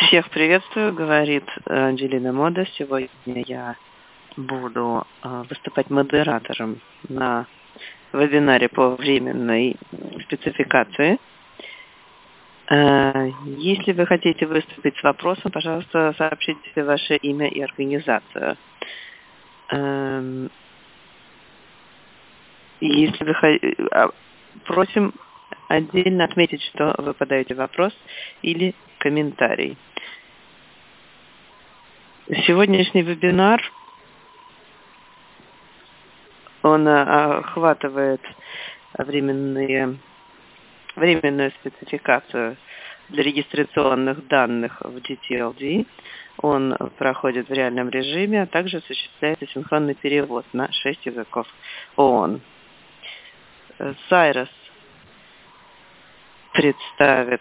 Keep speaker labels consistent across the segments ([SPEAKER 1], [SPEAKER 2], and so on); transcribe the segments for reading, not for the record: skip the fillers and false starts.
[SPEAKER 1] Всех приветствую, говорит Анджелина Мода. Сегодня я буду выступать модератором на вебинаре по временной спецификации. Если вы хотите выступить с вопросом, пожалуйста, сообщите ваше имя и организацию. Если вы просим отдельно отметить, что вы подаете вопрос или комментарий. Сегодняшний вебинар, он охватывает временную спецификацию для регистрационных данных в GTLD. Он проходит в реальном режиме, а также осуществляется синхронный перевод на 6 языков ООН. Сайрос представит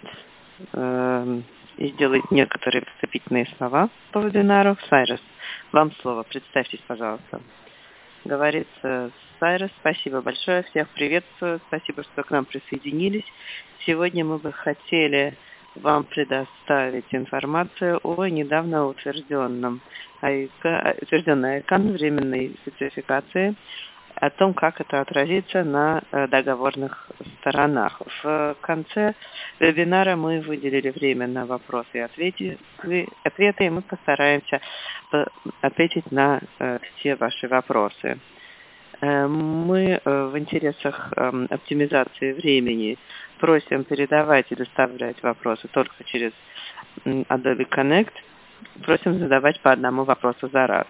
[SPEAKER 1] и сделает некоторые вступительные слова по вебинару. Сайрос, вам слово. Представьтесь, пожалуйста. Говорит Сайрос. Спасибо большое. Всех приветствую. Спасибо, что к нам присоединились. Сегодня мы бы хотели вам предоставить информацию о недавно утвержденной ICANN временной спецификации, о том, как это отразится на договорных сторонах. В конце вебинара мы выделили время на вопросы и ответы, и мы постараемся ответить на все ваши вопросы. Мы в интересах оптимизации времени просим передавать и доставлять вопросы только через Adobe Connect. Просим задавать по одному вопросу за раз.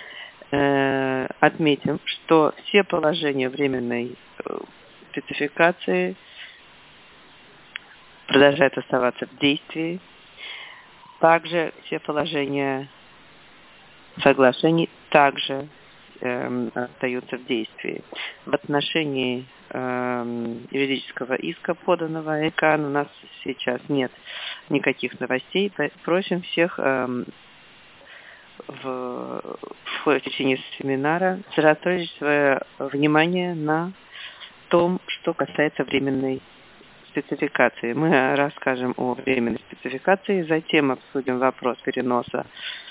[SPEAKER 1] Отметим, что все положения временной спецификации продолжают оставаться в действии. Также все положения соглашений также остаются в действии. В отношении юридического иска, поданного ICANN, у нас сейчас нет никаких новостей. Просим всех в течение семинара сосредоточить свое внимание на том, что касается временной спецификации. Мы расскажем о временной спецификации, затем обсудим вопрос переноса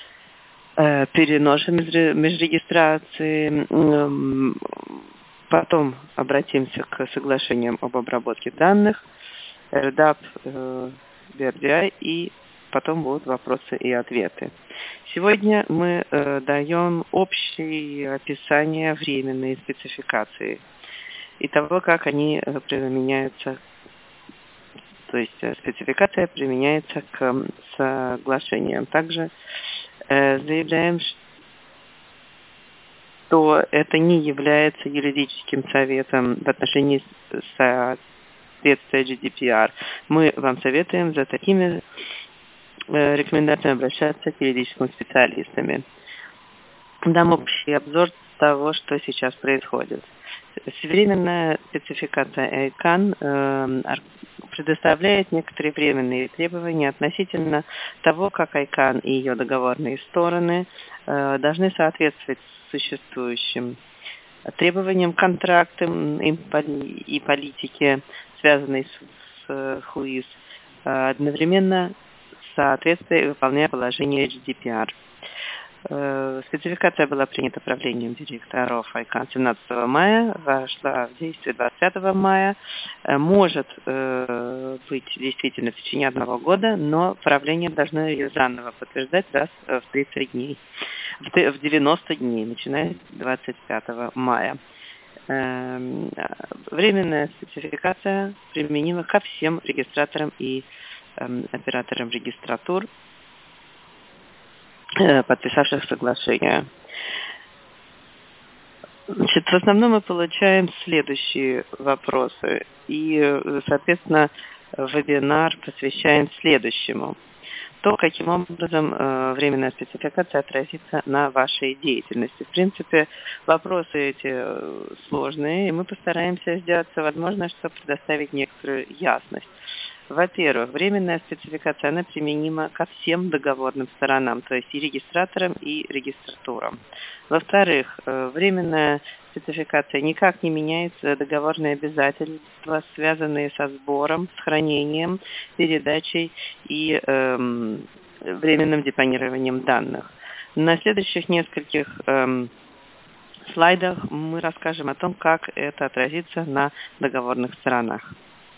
[SPEAKER 1] межрегистрации, потом обратимся к соглашениям об обработке данных, RDAP, BRDI, и потом будут вопросы и ответы. Сегодня мы даем общее описание временной спецификации и того, как они применяются. То есть спецификация применяется к соглашениям. Также заявляем, что это не является юридическим советом в отношении соответствия GDPR. Мы вам советуем за такими рекомендациями обращаться к юридическим специалистам. Дам общий обзор того, что сейчас происходит. Временная спецификация ICANN предоставляет некоторые временные требования относительно того, как ICANN и ее договорные стороны должны соответствовать существующим требованиям контрактам и политике, связанной с ХУИС, одновременно соответствуя и выполняя положение GDPR. Спецификация была принята правлением директоров ICANN 17 мая, вошла в действие 25 мая, может быть действительно в течение 1 года, но правление должно ее заново подтверждать раз в 30 дней, в 90 дней, начиная с 25 мая. Временная спецификация применима ко всем регистраторам и операторам регистратур, подписавших соглашение. Значит, в основном мы получаем следующие вопросы, и, соответственно, вебинар посвящаем следующему. То, каким образом временная спецификация отразится на вашей деятельности. В принципе, вопросы эти сложные, и мы постараемся сделать все возможное, чтобы предоставить некоторую ясность. Во-первых, временная спецификация, она применима ко всем договорным сторонам, то есть и регистраторам, и регистратурам. Во-вторых, временная спецификация никак не меняет договорные обязательства, связанные со сбором, с хранением, передачей и временным депонированием данных. На следующих нескольких слайдах мы расскажем о том, как это отразится на договорных сторонах.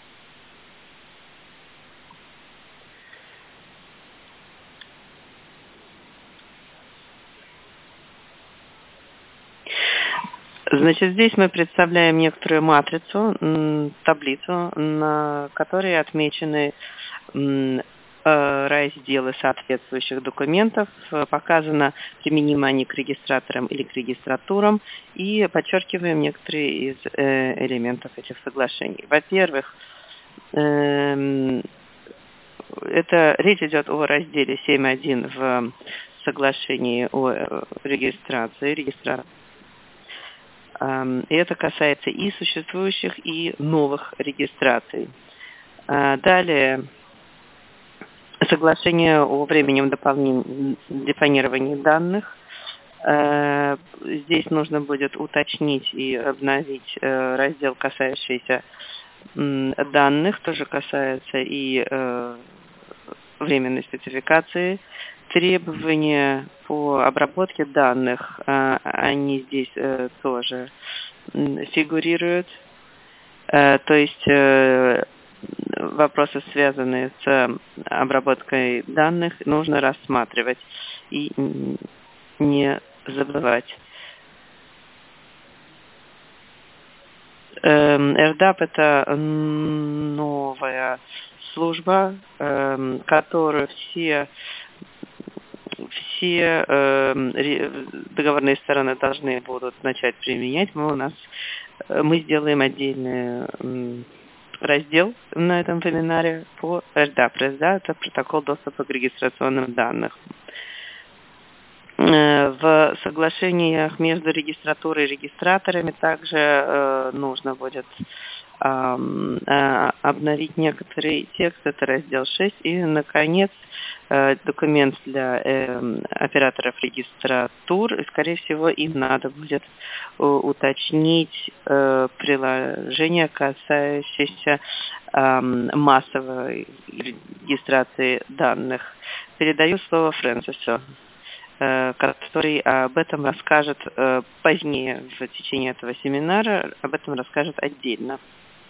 [SPEAKER 1] Значит, здесь мы представляем некоторую матрицу, таблицу, на которой отмечены разделы соответствующих документов, показано, применимы они к регистраторам или к регистратурам, и подчеркиваем некоторые из элементов этих соглашений. Во-первых, это речь идет о разделе 7.1 в соглашении о регистрации. И это касается и существующих, и новых регистраций. Далее, соглашение о временном депонировании данных. Здесь нужно будет уточнить и обновить раздел, касающийся данных, тоже касается и временной спецификации. Требования по обработке данных, они здесь тоже фигурируют. То есть вопросы, связанные с обработкой данных, нужно рассматривать и не забывать. RDAP – это новая служба, которую все договорные стороны должны будут начать применять. Мы сделаем отдельный раздел на этом вебинаре по RDAP. RDAP – это протокол доступа к регистрационным данным. В соглашениях между регистратурой и регистраторами также нужно будет обновить некоторые тексты, это раздел 6. И, наконец, документ для операторов регистратур. Скорее всего, им надо будет уточнить приложение, касающееся массовой регистрации данных. Передаю слово Фрэнсису, который об этом расскажет позднее в течение этого семинара, об этом расскажет отдельно.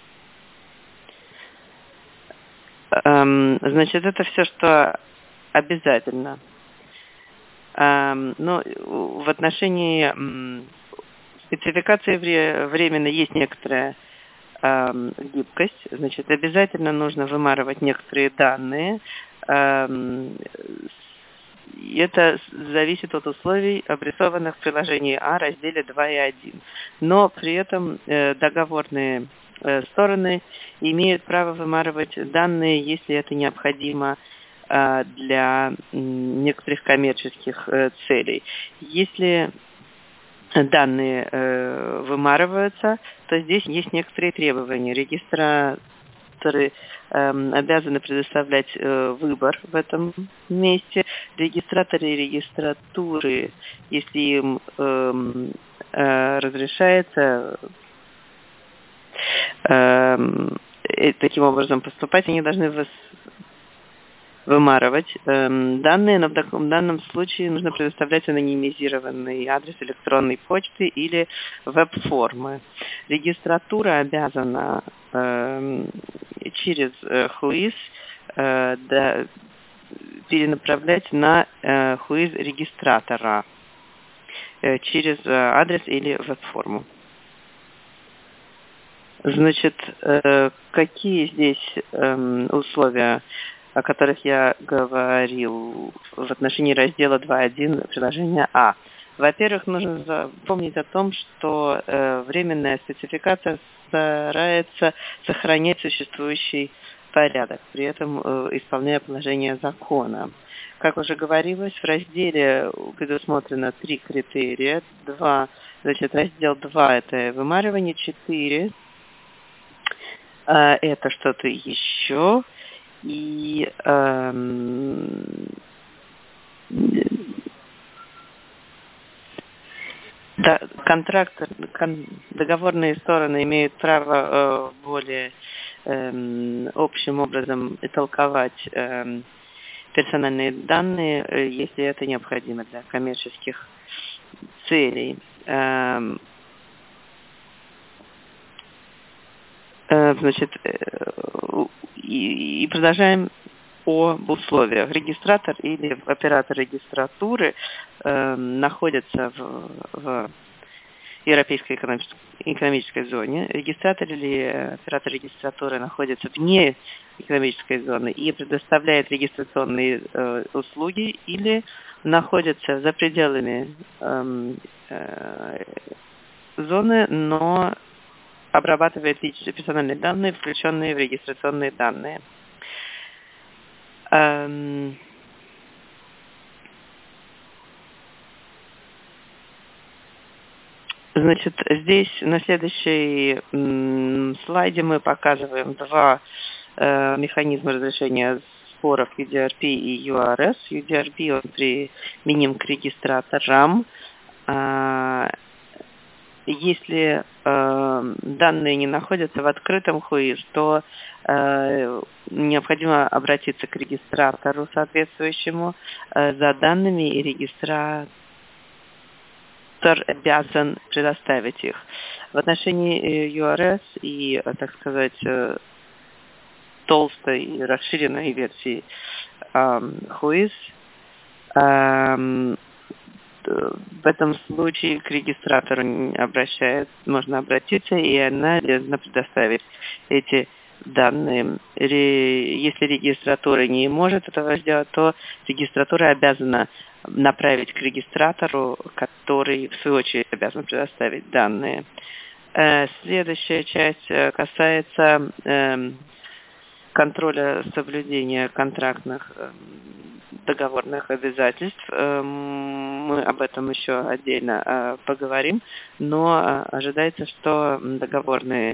[SPEAKER 1] Значит, это все, что обязательно. Но в отношении спецификации временной есть некоторая гибкость. Значит, обязательно нужно вымарывать некоторые данные. Это зависит от условий, обрисованных в приложении А, разделе 2 и 1. Но при этом договорные стороны имеют право вымарывать данные, если это необходимо для некоторых коммерческих целей. Если данные вымарываются, то здесь есть некоторые требования. Регистраторы обязаны предоставлять выбор в этом месте. Регистраторы и регистратуры, если им разрешается таким образом поступать, они должны вымарывать данные, но в данном случае нужно предоставлять анонимизированный адрес электронной почты или веб-формы. Регистратура обязана через Whois перенаправлять на Whois регистратора через адрес или веб-форму. Значит, какие здесь условия, о которых я говорил в отношении раздела 2.1 приложения А? Во-первых, нужно помнить о том, что временная спецификация старается сохранять существующий порядок, при этом исполняя положение закона. Как уже говорилось, в разделе предусмотрено 3 критерия. Значит, раздел 2 – это вымаривание, 4 – это что-то еще. И договорные стороны имеют право более общим образом толковать персональные данные, если это необходимо для коммерческих целей. Значит, и продолжаем об условиях. Регистратор или оператор регистратуры находится в Европейской экономической зоне. Регистратор или оператор регистратуры находится вне экономической зоны и предоставляет регистрационные услуги или находится за пределами зоны, но обрабатывает личные персональные данные, включенные в регистрационные данные. Значит, здесь на следующей слайде мы показываем два механизма разрешения споров UDRP и URS. UDRP он применим к регистраторам. Если данные не находятся в открытом HOIS, то необходимо обратиться к регистратору соответствующему за данными, и регистратор обязан предоставить их. В отношении URS и, так сказать, толстой и расширенной версии HOIS, в этом случае к регистратору можно обратиться, и она обязана предоставить эти данные. Если регистратура не может этого сделать, то регистратура обязана направить к регистратору, который в свою очередь обязан предоставить данные. Следующая часть касается контроля соблюдения контрактных договорных обязательств. Мы об этом еще отдельно поговорим, но ожидается, что договорные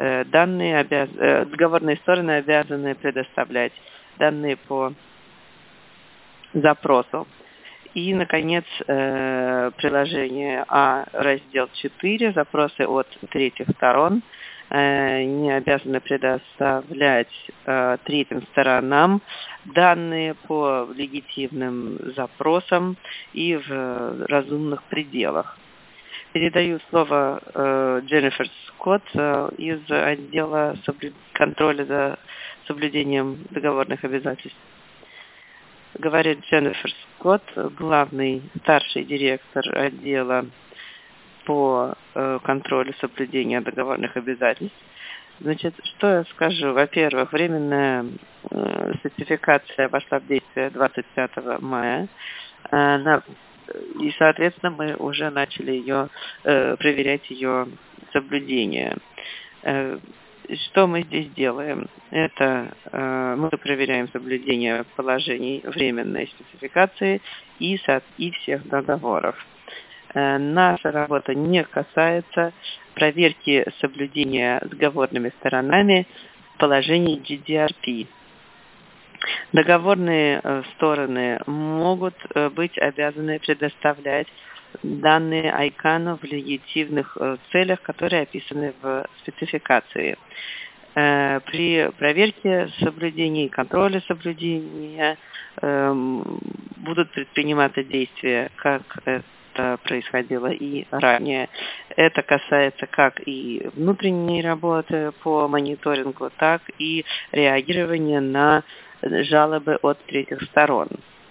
[SPEAKER 1] стороны обязаны предоставлять данные по запросу. И, наконец, приложение А, раздел 4, запросы от третьих сторон, не обязаны предоставлять третьим сторонам данные по легитимным запросам и в разумных пределах. Передаю слово Дженнифер Скотт из отдела контроля за соблюдением договорных обязательств. Говорит Дженнифер Скотт, главный старший директор отдела по контролю соблюдения договорных обязательств. Значит, что я скажу? Во-первых, временная сертификация вошла в действие 25 мая. И, соответственно, мы уже начали проверять ее соблюдение. Что мы здесь делаем? Это мы проверяем соблюдение положений временной спецификации и всех договоров. Наша работа не касается проверки соблюдения договорными сторонами положений GDRP. Договорные стороны могут быть обязаны предоставлять данные ICANN в легитимных целях, которые описаны в спецификации. При проверке соблюдения и контроле соблюдения будут предприниматься действия, как это происходило и ранее. Это касается как и внутренней работы по мониторингу, так и реагирования на жалобы от третьих сторон.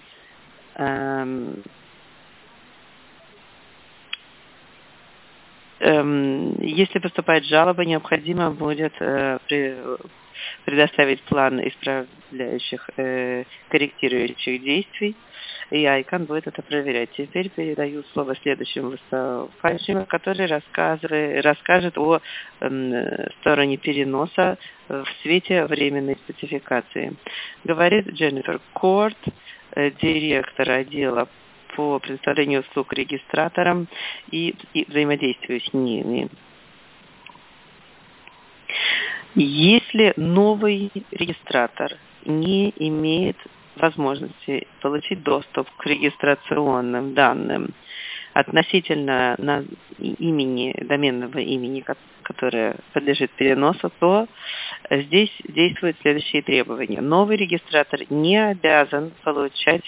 [SPEAKER 1] Если поступает жалоба, необходимо будет предоставить план исправляющих, корректирующих действий, и ICANN будет это проверять. Теперь передаю слово следующему выступающему, который расскажет о стороне переноса в свете временной спецификации. Говорит Дженнифер Корт, директор отдела по предоставлению услуг регистраторам и взаимодействию с ними. Если новый регистратор не имеет возможности получить доступ к регистрационным данным относительно доменного имени, которая подлежит переносу, то здесь действуют следующие требования. Новый регистратор не обязан получать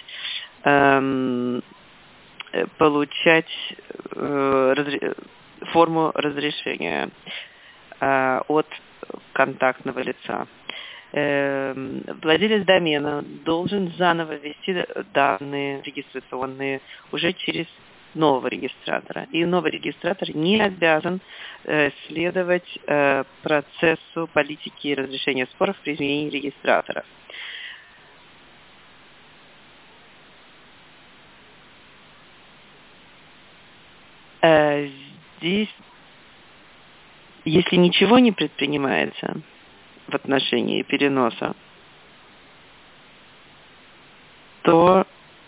[SPEAKER 1] форму разрешения от контактного лица. Владелец домена должен заново ввести данные регистрационные уже через нового регистратора. И новый регистратор не обязан следовать процессу политики разрешения споров при изменении регистратора. Здесь, если ничего не предпринимается в отношении переноса, то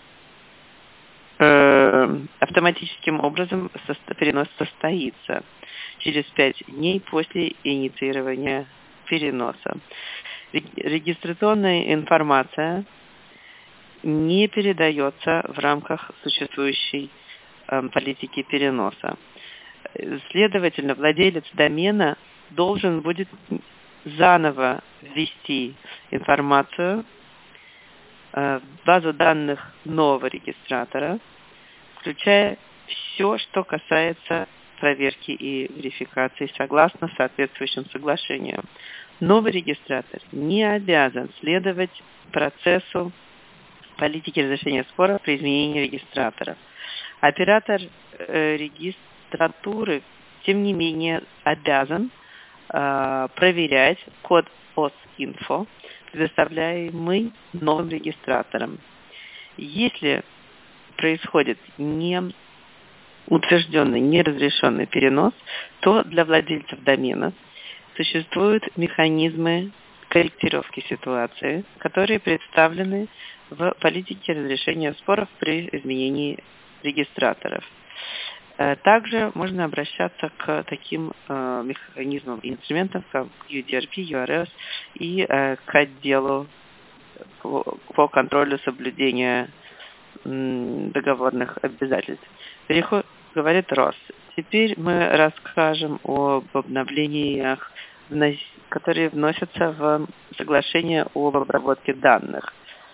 [SPEAKER 1] автоматическим образом перенос состоится через 5 дней после инициирования переноса. Регистрационная информация не передается в рамках существующей политики переноса. Следовательно, владелец домена должен будет заново ввести информацию в базу данных нового регистратора, включая все, что касается проверки и верификации согласно соответствующим соглашениям. Новый регистратор не обязан следовать процессу политики разрешения спора при изменении регистратора. Оператор регистратуры, тем не менее, обязан проверять код OSINFO, предоставляемый новым регистратором. Если происходит неутвержденный, неразрешенный перенос, то для владельцев домена существуют механизмы корректировки ситуации, которые представлены в политике разрешения споров при изменении регистраторов. Также можно обращаться к таким механизмам и инструментам, как UDRP, URS и к отделу по контролю соблюдения договорных обязательств. Говорит Росс. Теперь мы расскажем об обновлениях, которые вносятся в соглашение об обработке данных.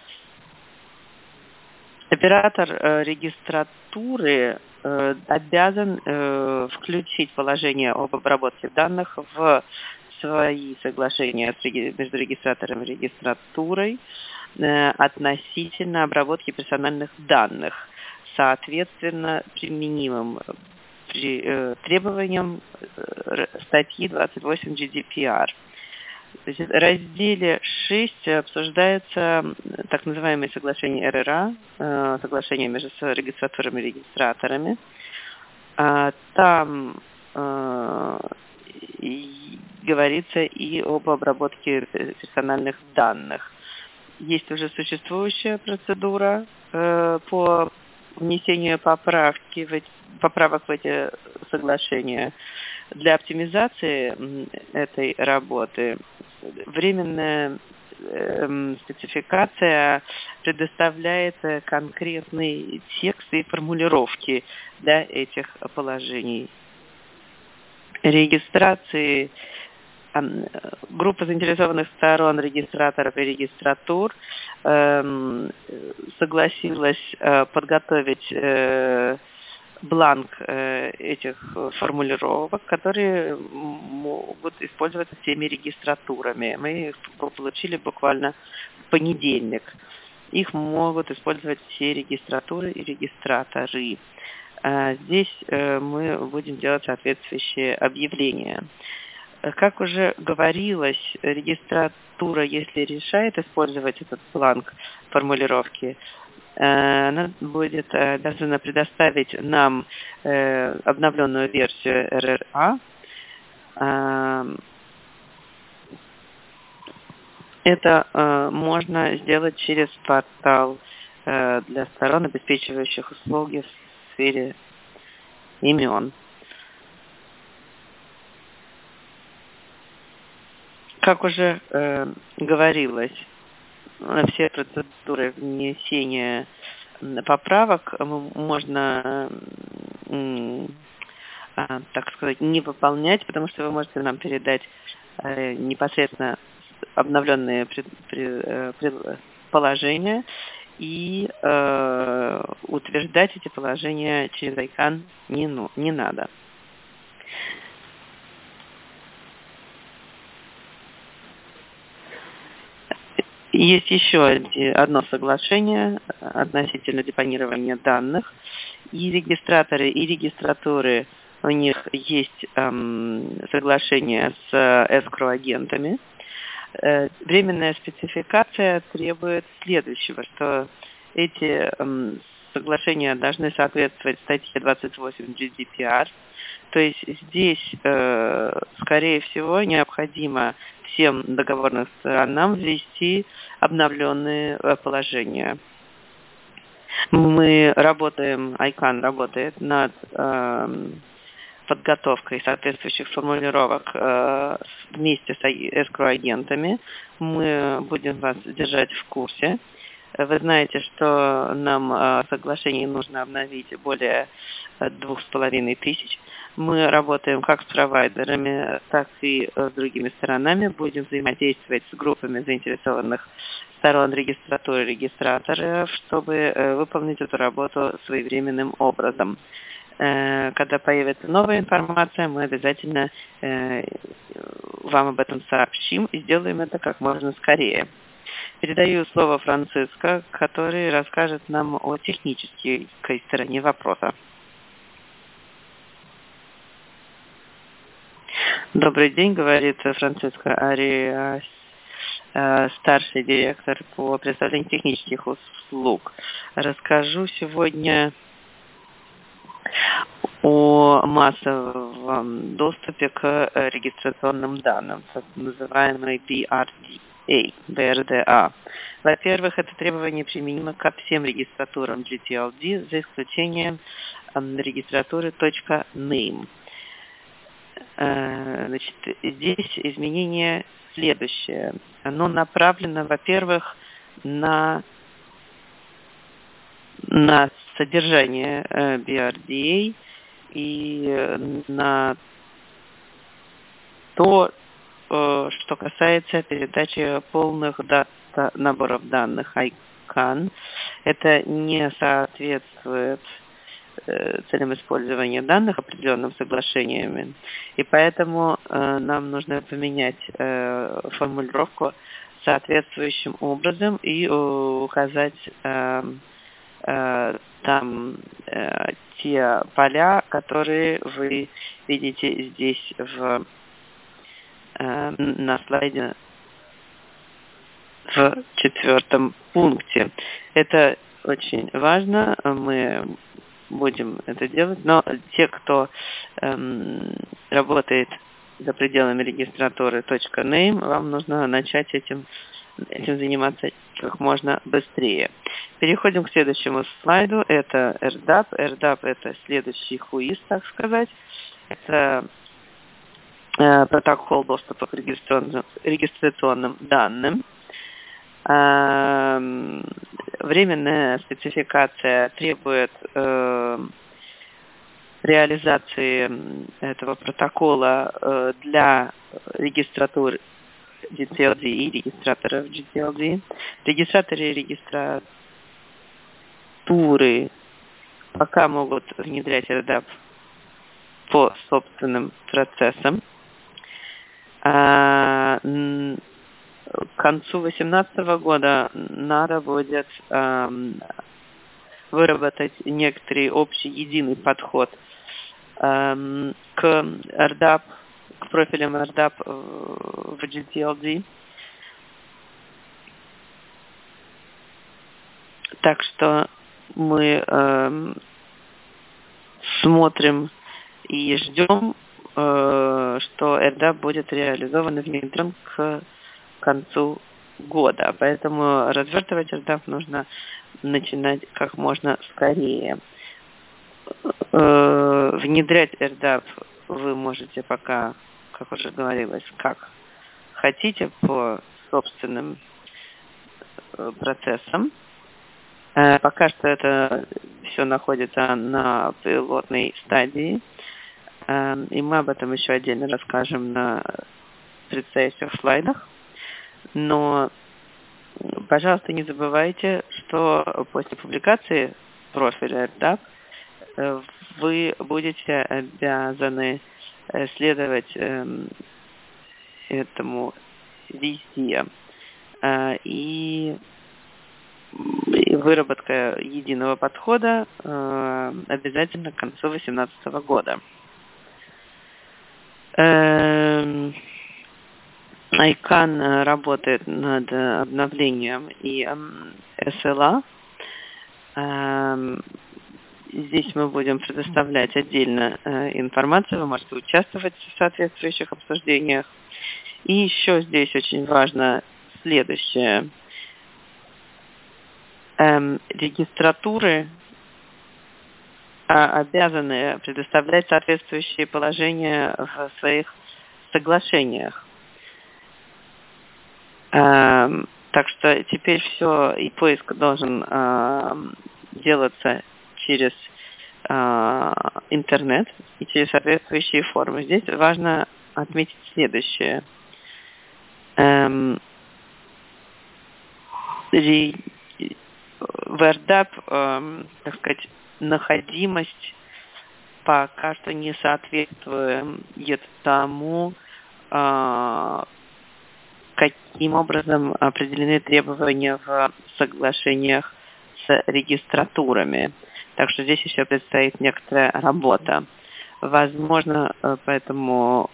[SPEAKER 1] Оператор регистратуры обязан включить положение об обработке данных в свои соглашения между регистратором и регистратурой относительно обработки персональных данных, соответственно применимым требованиям статьи 28 GDPR. В разделе 6 обсуждается так называемые соглашения РРА, соглашения между регистраторами и регистраторами. Там говорится и об обработке персональных данных. Есть уже существующая процедура по внесению поправок в эти соглашения. Для оптимизации этой работы временная спецификация предоставляет конкретный текст и формулировки для этих положений. Регистрации группа заинтересованных сторон, регистраторов и регистратур согласилась подготовить бланк этих формулировок, которые могут использоваться всеми регистратурами. Мы их получили буквально в понедельник. Их могут использовать все регистратуры и регистраторы. Здесь мы будем делать соответствующие объявления. Как уже говорилось, регистратура, если решает использовать этот бланк формулировки, она будет обязана предоставить нам обновленную версию РРА. Это можно сделать через портал для сторон, обеспечивающих услуги в сфере имен. Как уже говорилось, все процедуры внесения поправок можно так сказать, не выполнять, потому что вы можете нам передать непосредственно обновленные положения и утверждать эти положения через ICANN не надо. Есть еще одно соглашение относительно депонирования данных. И регистраторы, и регистратуры, у них есть соглашение с escrow-агентами. Временная спецификация требует следующего, что эти соглашения должны соответствовать статье 28 GDPR. То есть здесь, скорее всего, необходимо всем договорным сторонам ввести обновленные положения. Мы работаем, ICANN работает над подготовкой соответствующих формулировок вместе с escrow-агентами. Мы будем вас держать в курсе. Вы знаете, что нам соглашение нужно обновить более 2500. Мы работаем как с провайдерами, так и с другими сторонами. Будем взаимодействовать с группами заинтересованных сторон регистратуры и регистраторов, чтобы выполнить эту работу своевременным образом. Когда появится новая информация, мы обязательно вам об этом сообщим и сделаем это как можно скорее. Передаю слово Франциско, который расскажет нам о технической стороне вопроса. Добрый день, говорит Франциско Ариас, старший директор по предоставлению технических услуг. Расскажу сегодня о массовом доступе к регистрационным данным, так называемой BRDA. Во-первых, это требование применимо ко всем регистратурам GTLD, за исключением регистратуры .name. Значит, здесь изменение следующее. Оно направлено, во-первых, на содержание BRDA и на то, что касается передачи полных наборов данных ICANN. Это не соответствует целям использования данных определенным соглашениями, и поэтому нам нужно поменять формулировку соответствующим образом и указать там те поля, которые вы видите здесь на слайде в 4 пункте. Это очень важно, мы будем это делать, но те, кто работает за пределами регистратуры .name, вам нужно начать этим заниматься как можно быстрее. Переходим к следующему слайду. Это RDAP. RDAP – это следующий хуиз, так сказать. Это протокол доступа к регистрационным данным. Временная спецификация требует реализации этого протокола для регистратур GTLD и регистраторов GTLD. Регистраторы и регистратуры пока могут внедрять RDAP по собственным процессам. К концу 2018 года надо будет выработать некоторый общий единый подход к RDAP, к профилям RDAP в GTLD. Так что мы смотрим и ждем, что RDAP будет реализован и внедрен к концу года. Поэтому развертывать RDAP нужно начинать как можно скорее. Внедрять RDAP вы можете пока, как уже говорилось, как хотите по собственным процессам. Пока что это все находится на пилотной стадии. И мы об этом еще отдельно расскажем на предстоящих слайдах. Но, пожалуйста, не забывайте, что после публикации профиля RDAP вы будете обязаны следовать этому везде. И выработка единого подхода обязательно к концу 2018 года. ICANN работает над обновлением и SLA. Здесь мы будем предоставлять отдельно информацию, вы можете участвовать в соответствующих обсуждениях. И еще здесь очень важно следующее. Регистратуры обязаны предоставлять соответствующие положения в своих соглашениях. Так что теперь все, и поиск должен делаться через интернет и через соответствующие формы. Здесь важно отметить следующее. В RDAP, так сказать, находимость пока что не соответствует тому, каким образом определены требования в соглашениях с регистратурами. Так что здесь еще предстоит некоторая работа. Возможно, поэтому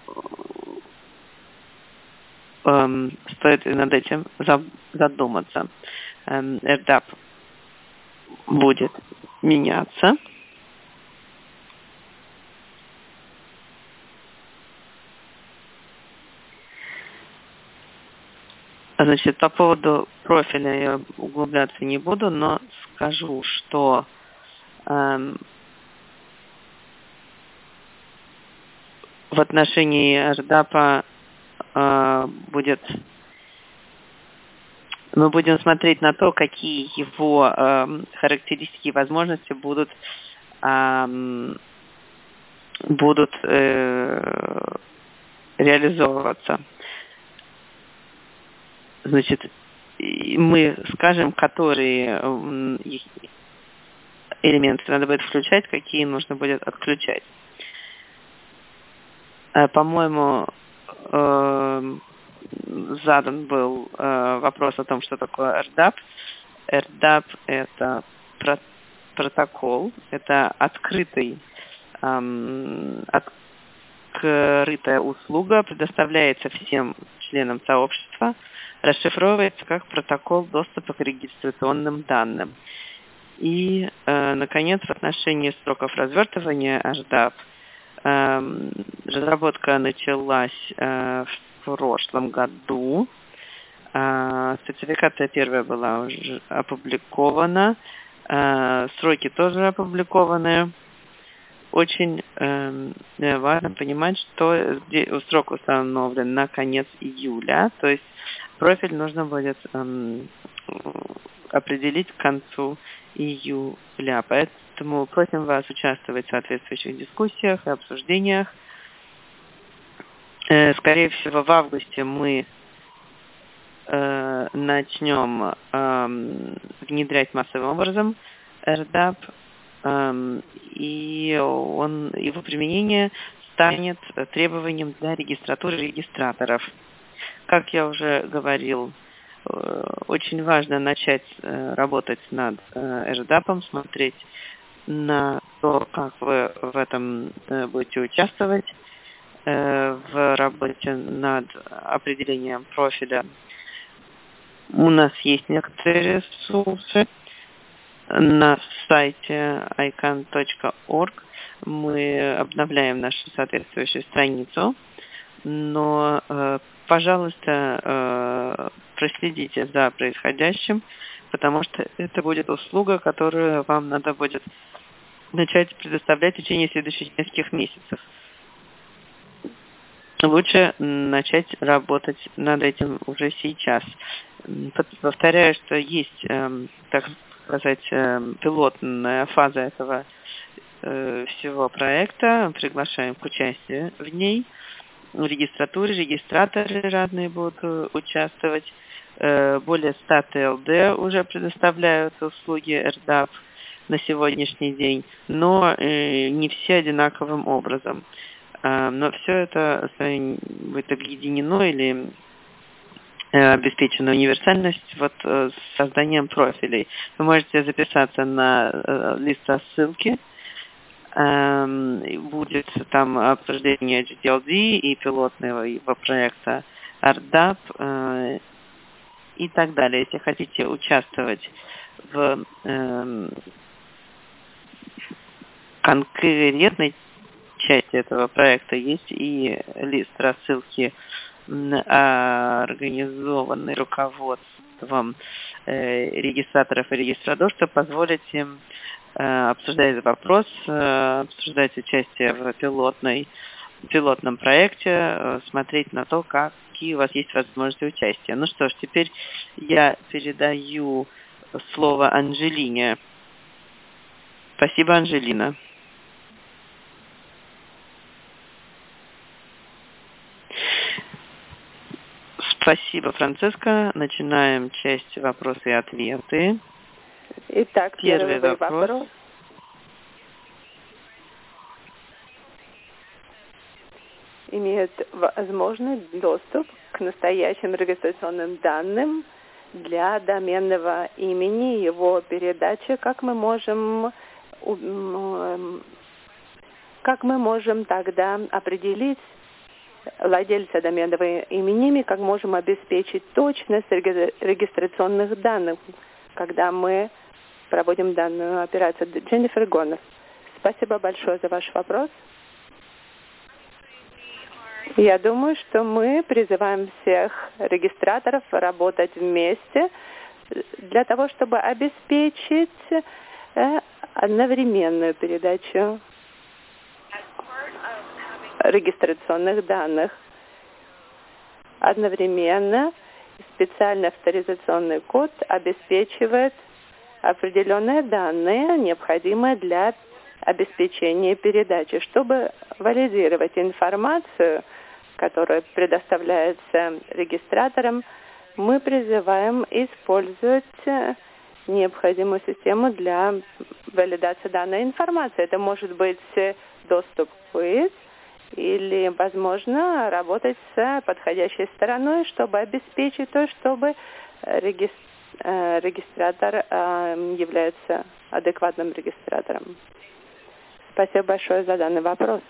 [SPEAKER 1] стоит над этим задуматься. RDAP будет меняться. Значит, по поводу профиля я углубляться не буду, но скажу, что в отношении RDAP мы будем смотреть на то, какие его характеристики и возможности будут реализовываться. Значит, мы скажем, которые элементы надо будет включать, какие нужно будет отключать. По-моему, задан был вопрос о том, что такое RDAP. RDAP – это протокол, это открытая услуга, предоставляется всем членам сообщества, расшифровывается как протокол доступа к регистрационным данным. И, наконец, в отношении сроков развертывания RDAP разработка началась в прошлом году. Спецификация первая была уже опубликована. Сроки тоже опубликованы. Очень важно понимать, что срок установлен на конец июля. То есть профиль нужно будет определить к концу июля. Поэтому просим вас участвовать в соответствующих дискуссиях и обсуждениях. Скорее всего, в августе мы начнем внедрять массовым образом RDAP, и его применение станет требованием для регистратуры регистраторов. Как я уже говорил, очень важно начать работать над RDAP, смотреть на то, как вы в этом будете участвовать, в работе над определением профиля. У нас есть некоторые ресурсы на сайте icann.org. Мы обновляем нашу соответствующую страницу, но, пожалуйста, проследите за происходящим, потому что это будет услуга, которую вам надо будет начать предоставлять в течение следующих нескольких месяцев. Лучше начать работать над этим уже сейчас. Повторяю, что есть, так сказать, пилотная фаза этого всего проекта, приглашаем к участию в ней. В регистратуре регистраторы разные будут участвовать. Более 100 ТЛД уже предоставляют услуги РДАП на сегодняшний день, но не все одинаковым образом. Но все это будет объединено или обеспечена универсальность с созданием профилей. Вы можете записаться на лист рассылки. Будет там обсуждение GTLD и пилотного его проекта RDAP и так далее. Если хотите участвовать в конкретной части этого проекта, есть и лист рассылки, организованный руководством регистраторов и регистраторов, что позволит им обсуждать вопрос, обсуждать участие в пилотном проекте, смотреть на то, какие у вас есть возможности участия. Ну что ж, теперь я передаю слово Анжелине. Спасибо, Анжелина. Спасибо, Франциска. Начинаем часть вопросы и ответы.
[SPEAKER 2] Итак, первый вопрос. Имеет возможный доступ к настоящим регистрационным данным для доменного имени, его передачи. Как мы можем тогда определить владельца доменного имени, как можем обеспечить точность регистрационных данных, когда мы проводим данную операцию? Дженнифер Гоннер. Спасибо большое за ваш вопрос. Я думаю, что мы призываем всех регистраторов работать вместе для того, чтобы обеспечить одновременную передачу регистрационных данных. Одновременно специальный авторизационный код обеспечивает определенные данные, необходимые для обеспечения передачи. Чтобы валидировать информацию, которая предоставляется регистраторам, мы призываем использовать необходимую систему для валидации данной информации. Это может быть доступ к quiz или, возможно, работать с подходящей стороной, чтобы обеспечить то, чтобы регистратор является адекватным регистратором. Спасибо большое за данный вопрос.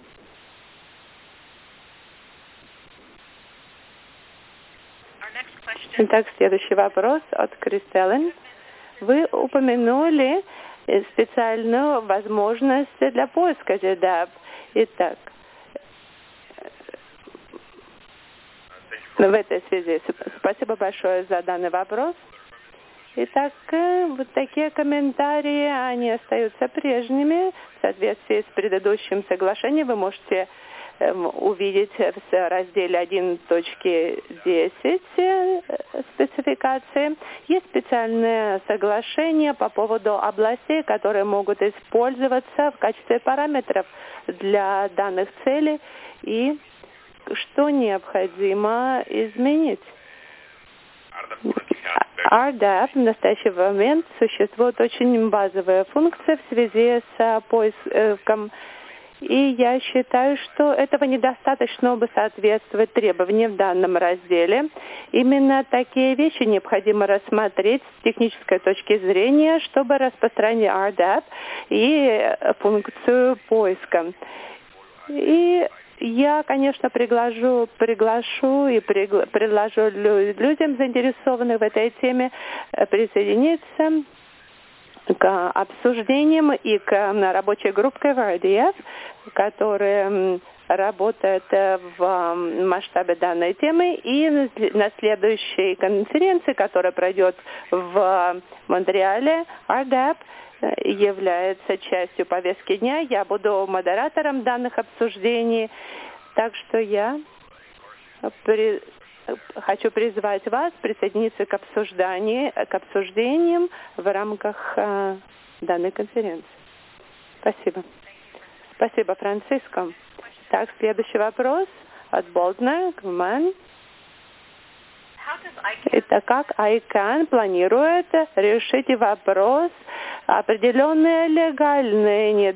[SPEAKER 2] Итак, следующий вопрос от Кристеллен. Вы упомянули специальную возможность для поиска GDAP. Итак, в этой связи спасибо большое за данный вопрос. Итак, вот такие комментарии, они остаются прежними. В соответствии с предыдущим соглашением вы можете увидеть в разделе 1.10 спецификации. Есть специальное соглашение по поводу областей, которые могут использоваться в качестве параметров для данных целей и что необходимо изменить. RDAP в настоящий момент существует очень базовая функция в связи с поиском. И я считаю, что этого недостаточно, чтобы соответствовать требованиям в данном разделе. Именно такие вещи необходимо рассмотреть с технической точки зрения, чтобы распространить RDAP и функцию поиска. И я, конечно, предложу и предложу людям, заинтересованным в этой теме, присоединиться к обсуждениям и к рабочей группе в RDF, которая работает в масштабе данной темы, и на следующей конференции, которая пройдет в Монреале, RDAP является частью повестки дня. Я буду модератором данных обсуждений, так что я хочу призвать вас присоединиться к обсуждениям в рамках данной конференции. Спасибо. Спасибо, Франциско. Так, следующий вопрос от Болтнер. Это как ICANN планирует решить вопрос определенные легальные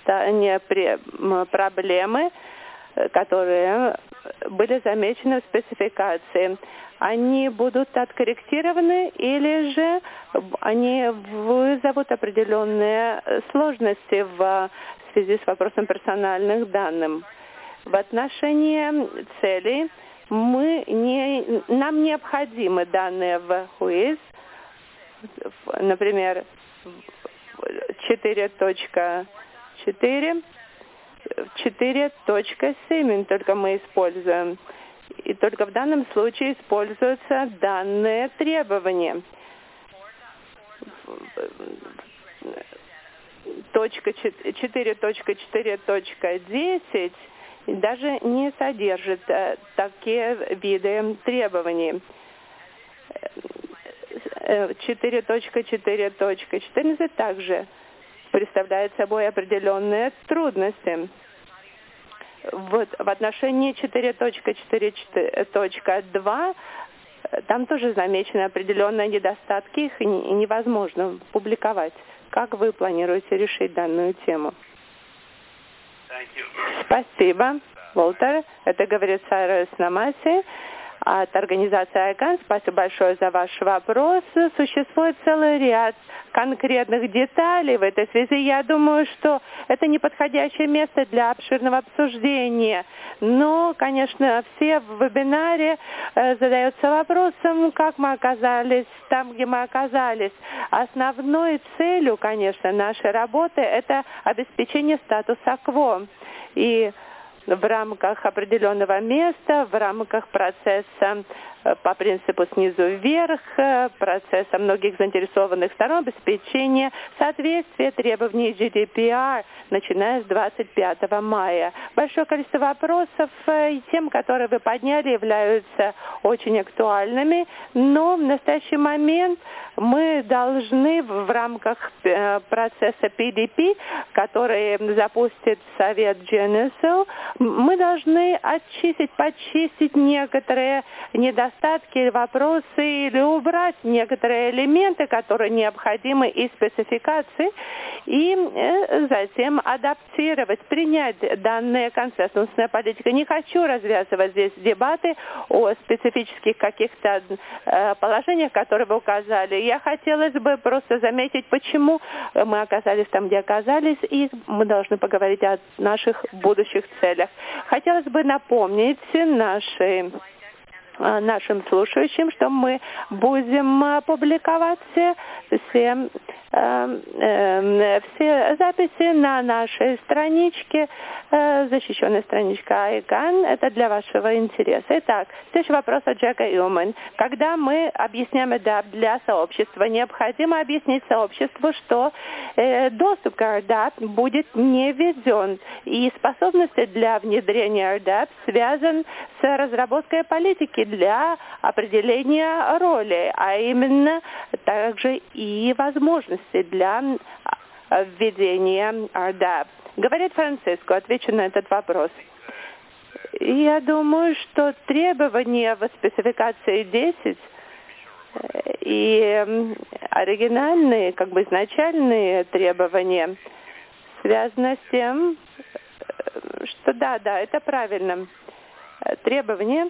[SPEAKER 2] проблемы, которые были замечены в спецификации. Они будут откорректированы или же они вызовут определенные сложности в связи с вопросом персональных данных. В отношении целей нам необходимы данные в WHOIS, например, 4.4, 4.7 только мы используем. И только в данном случае используются данные требования. 4.4.10 даже не содержит такие виды требований. 4.4.14 также представляет собой определенные трудности. Вот в отношении 4.4.2 там тоже замечены определенные недостатки, их невозможно публиковать. Как вы планируете решить данную тему? Спасибо, Волтер. Это говорит Сайрус Намаси от организации ICANN. Спасибо большое за ваш вопрос. Существует целый ряд конкретных деталей в этой связи. Я думаю, что это неподходящее место для обширного обсуждения. Но, конечно, все в вебинаре задаются вопросом, как мы оказались там, где мы оказались. Основной целью, конечно, нашей работы – это обеспечение статуса КВО. И в рамках определенного места, в рамках процесса по принципу снизу вверх, процесса многих заинтересованных сторон, обеспечения соответствия требований GDPR, начиная с 25 мая. Большое количество вопросов и тем, которые вы подняли, являются очень актуальными, но в настоящий момент мы должны в рамках процесса PDP, который запустит Совет GNSO, мы должны почистить некоторые недостатки, вопросы или убрать некоторые элементы, которые необходимы из спецификации, и затем адаптировать, принять данные консенсусные политики. Не хочу развязывать здесь дебаты о специфических каких-то положениях, которые вы указали. Я хотелось бы просто заметить, почему мы оказались там, где оказались, и мы должны поговорить о наших будущих целях. Хотелось бы напомнить нашим слушающим, что мы будем публиковать все записи на нашей страничке, защищенной страничке ICANN. Это для вашего интереса. Итак, следующий вопрос от Джека Илман. Когда мы объясняем RDAP для сообщества, необходимо объяснить сообществу, что доступ к RDAP будет не введен, и способности для внедрения RDAP связан с разработкой политики для определения роли, а именно также и возможности для введения RDAP. Говорит Франциско, отвечу на этот вопрос. Я думаю, что требования в спецификации 10 и оригинальные, изначальные требования связаны с тем, что да, это правильно. Требования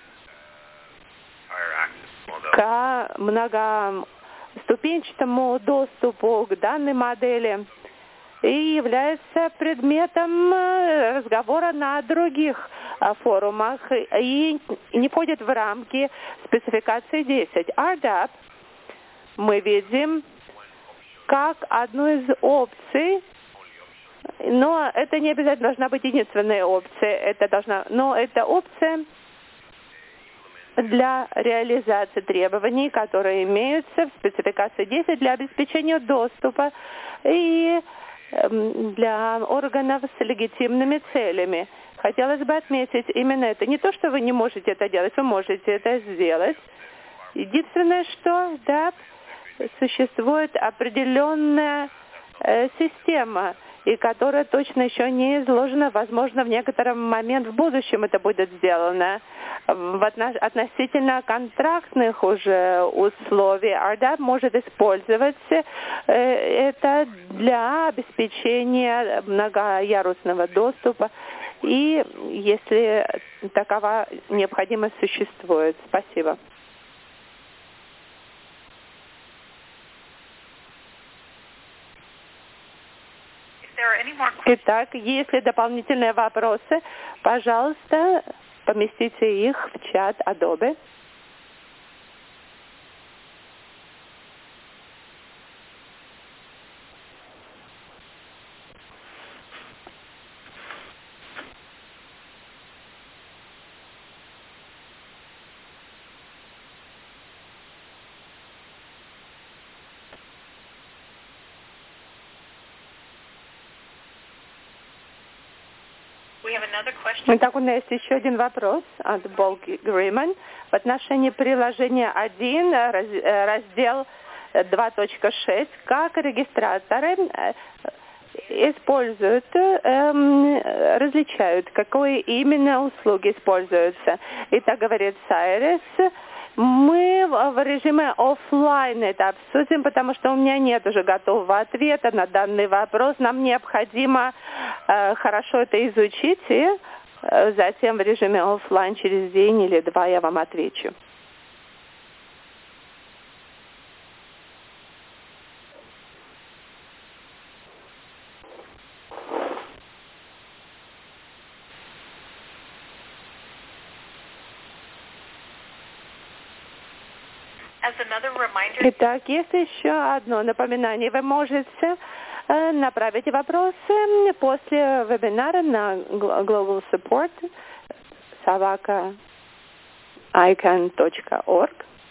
[SPEAKER 2] к многоступенчатому доступу к данной модели и является предметом разговора на других форумах и не входит в рамки спецификации 10. RDAP мы видим как одну из опций, но это не обязательно должна быть единственная опция, но это опция для реализации требований, которые имеются в спецификации 10 для обеспечения доступа и для органов с легитимными целями. Хотелось бы отметить именно это. Не то, что вы не можете это делать, вы можете это сделать. Единственное, что да, существует определенная система, и которая точно еще не изложена. Возможно, в некотором момент в будущем это будет сделано. Относительно контрактных уже условий RDAP может использоваться это для обеспечения многоярусного доступа, и если такова необходимость существует. Спасибо. Итак, если дополнительные вопросы, пожалуйста, поместите их в чат Adobe. Итак, у нас есть еще один вопрос от Болг Гриман в отношении приложения 1, раздел 2.6. Как регистраторы используют, различают, какие именно услуги используются. И так говорит Сайрес. Мы в режиме офлайн это обсудим, потому что у меня нет уже готового ответа на данный вопрос. Нам необходимо хорошо это изучить, и затем в режиме офлайн через день или два я вам отвечу. Итак, есть еще одно напоминание. Вы можете направить вопросы после вебинара на Global Support @icann.org.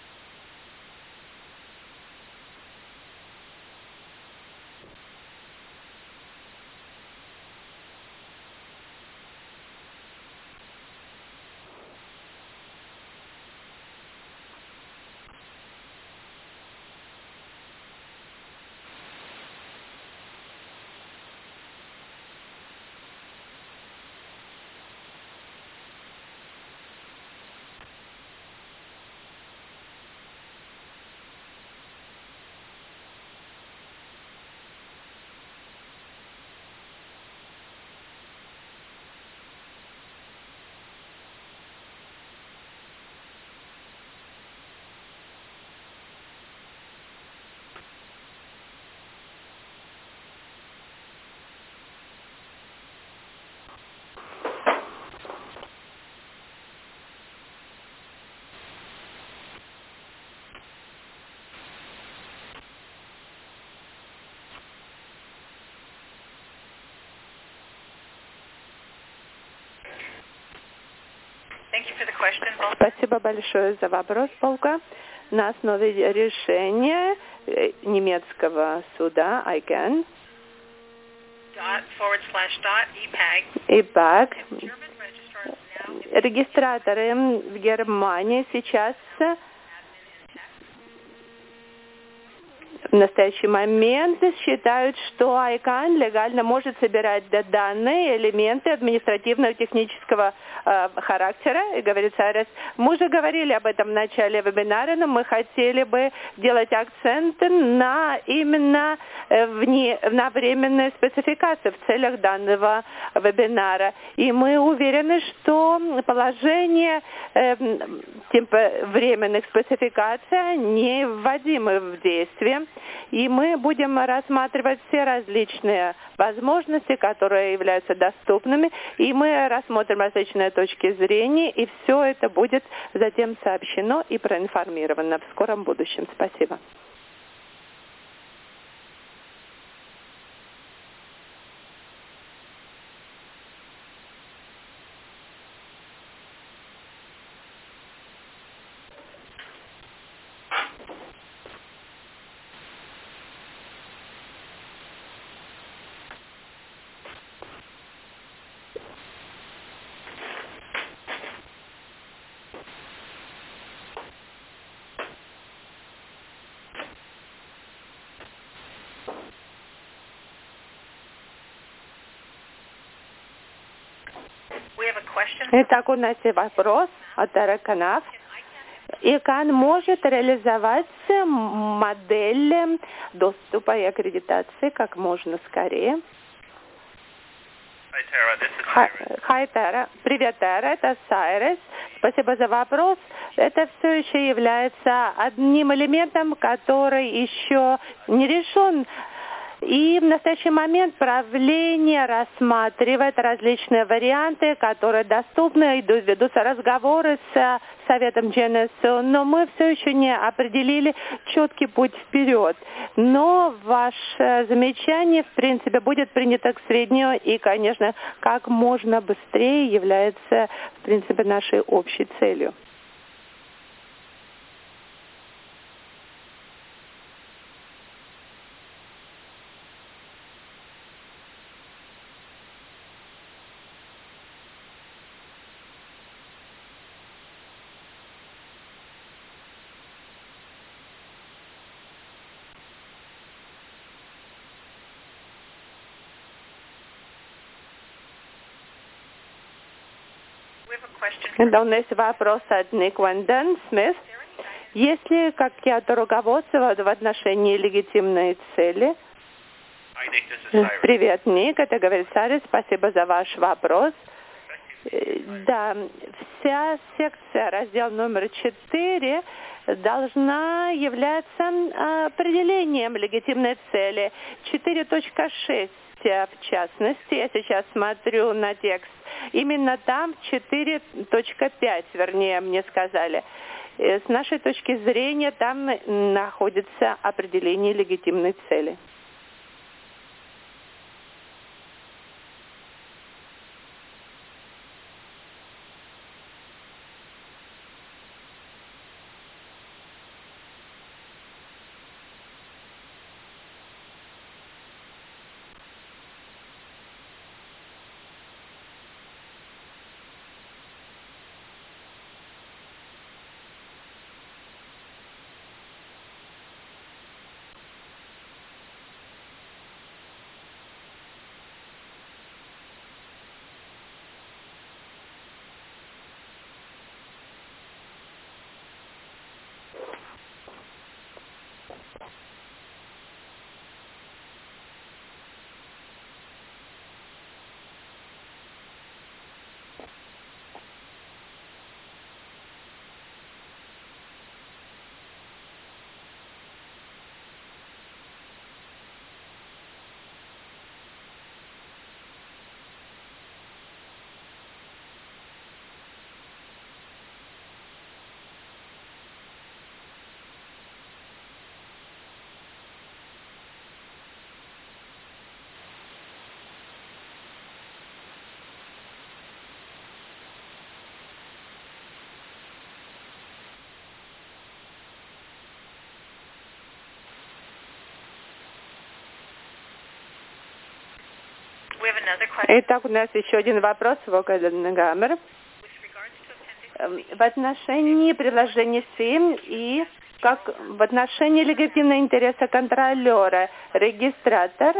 [SPEAKER 2] Спасибо большое за вопрос, Полка. На основе решения немецкого суда ICANN /EPAG регистраторы в Германии сейчас в настоящий момент считают, что ICANN легально может собирать данные, элементы административного технического характера. И говорит Сайрес, мы уже говорили об этом в начале вебинара, но мы хотели бы делать акцент на именно на временные спецификации в целях данного вебинара. И мы уверены, что положение временных спецификаций не вводимы в действие. И мы будем рассматривать все различные возможности, которые являются доступными, и мы рассмотрим различные точки зрения, и все это будет затем сообщено и проинформировано в скором будущем. Спасибо. Итак, у нас есть вопрос от Тараканав. ИКАН может реализовать модель доступа и аккредитации как можно скорее. Hi, Тара. Привет, Тара. Это Сайрес. Спасибо за вопрос. Это все еще является одним элементом, который еще не решен. И в настоящий момент правление рассматривает различные варианты, которые доступны, ведутся разговоры с Советом GNSO, но мы все еще не определили четкий путь вперед. Но ваше замечание, в принципе, будет принято к сведению и, конечно, как можно быстрее является, в принципе, нашей общей целью. Да, у нас есть вопрос от Ник Ванден Смит. Есть ли какие-то руководства в отношении легитимной цели? Привет, Ник, это говорит Сарис, спасибо за ваш вопрос. Да, вся секция, раздел номер 4, должна являться определением легитимной цели. 4.6 в частности, я сейчас смотрю на текст, именно там 4.5, вернее, мне сказали. С нашей точки зрения там находится определение легитимной цели. Итак, у нас еще один вопрос, Вокаден Гаммер. В отношении приложения 7 и как в отношении легитимного интереса контролера, регистратор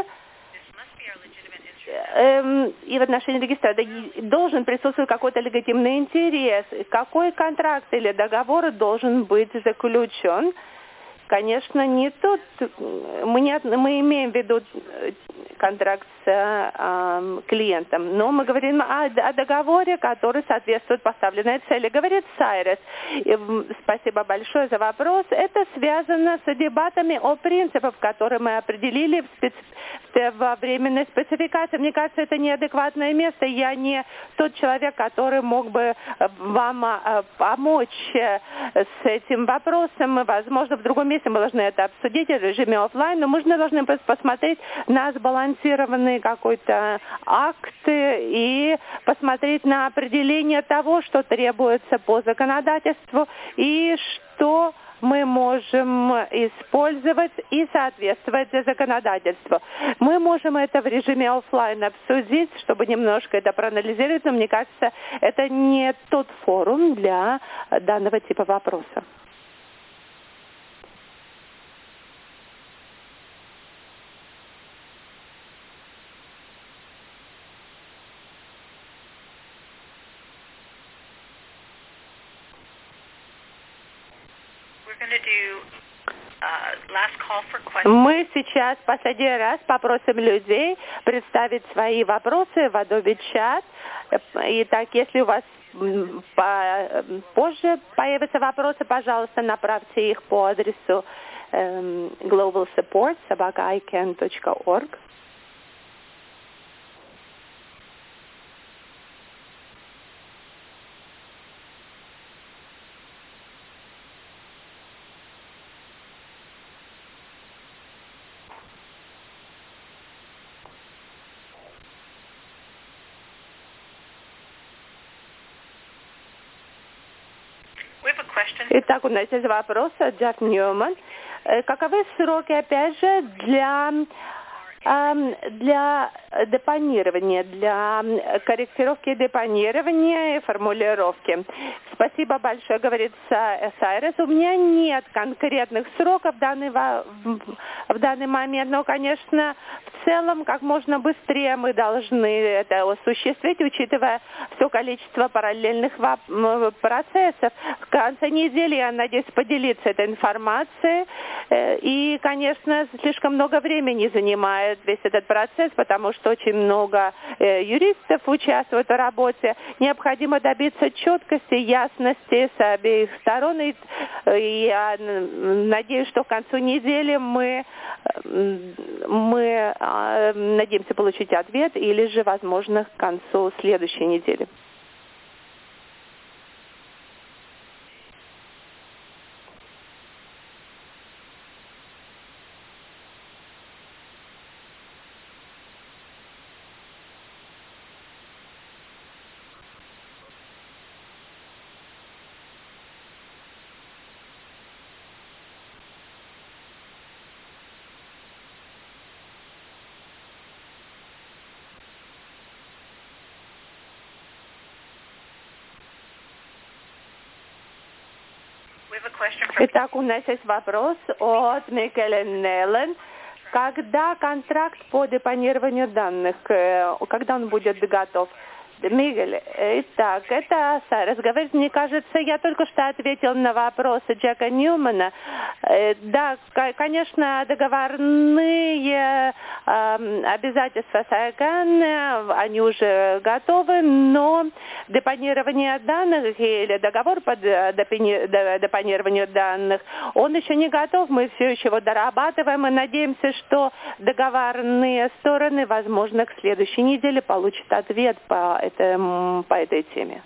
[SPEAKER 2] и в отношении регистратора должен присутствовать какой-то легитимный интерес. Какой контракт или договор должен быть заключен? Конечно, не тут. Мы имеем в виду контракт с клиентом, но мы говорим о договоре, который соответствует поставленной цели. Говорит Сайрес. Спасибо большое за вопрос. Это связано с дебатами о принципах, которые мы определили во временной спецификации. Мне кажется, это неадекватное место. Я не тот человек, который мог бы вам помочь с этим вопросом. Возможно, в другом месте мы должны это обсудить в режиме офлайн, но мы же должны посмотреть на сбалансированный какой-то акт и посмотреть на определение того, что требуется по законодательству и что мы можем использовать и соответствовать законодательству. Мы можем это в режиме офлайн обсудить, чтобы немножко это проанализировать, но мне кажется, это не тот форум для данного типа вопроса. Мы сейчас последний раз попросим людей представить свои вопросы в Adobe Chat. Итак, если у вас позже появятся вопросы, пожалуйста, направьте их по адресу globalsupport@icann.org. Итак, у нас есть вопрос от Джефф Ньюман. Каковы сроки, опять же, для депонирования, для корректировки депонирования и формулировки? Спасибо большое, говорит Сайрес. У меня нет конкретных сроков в данный момент, но, конечно, в целом, как можно быстрее мы должны это осуществить, учитывая все количество параллельных процессов. В конце недели я надеюсь поделиться этой информацией. И, конечно, слишком много времени занимает весь этот процесс, потому что очень много юристов участвуют в работе. Необходимо добиться четкости, ясности с обеих сторон. И я надеюсь, что к концу недели мы надеемся получить ответ, или же, возможно, к концу следующей недели. Итак, у нас есть вопрос от Микеле Неллен. Когда контракт по депонированию данных, когда он будет готов? Мигель, итак, это Сайрес говорит, мне кажется, я только что ответил на вопросы Джека Ньюмана. Да, конечно, договорные обязательства с ICANN, они уже готовы, но депонирование данных или договор по депонированию данных, он еще не готов, мы все еще его дорабатываем и надеемся, что договорные стороны, возможно, к следующей неделе получат ответ по этой теме.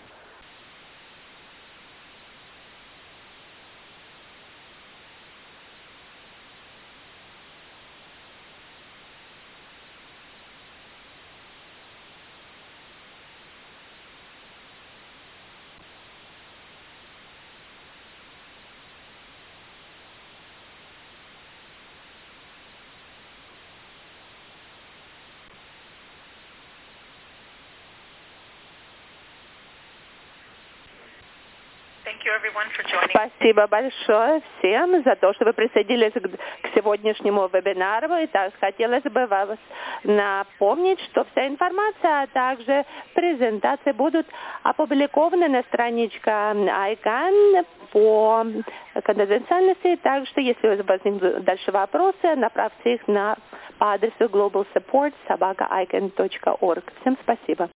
[SPEAKER 2] Спасибо большое всем за то, что вы присоединились к сегодняшнему вебинару. И так, хотелось бы вам напомнить, что вся информация, а также презентации будут опубликованы на страничке ICANN по конфиденциальности. Так что, если у вас возникнут дальше вопросы, направьте их по адресу globalsupport@icann.org. Всем спасибо.